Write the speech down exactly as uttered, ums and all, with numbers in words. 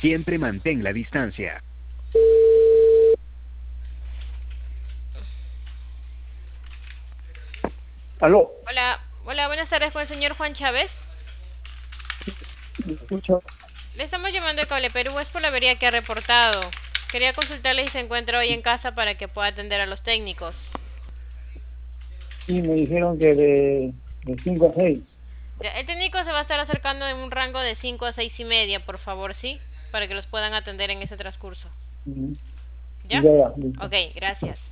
Siempre mantén la distancia. Aló, Hola, hola, buenas tardes con el señor Juan Chávez. ¿me escucha? Le estamos llamando de Cable Perú, es por la avería que ha reportado. Quería consultarle si se encuentra hoy en casa para que pueda atender a los técnicos. Sí, me dijeron que de, de cinco a seis. Ya, el técnico se va a estar acercando en un rango de cinco a seis y media, por favor, ¿sí? Para que los puedan atender en ese transcurso. Ujú. ¿Ya? Ya, ya, listo. Ok, gracias.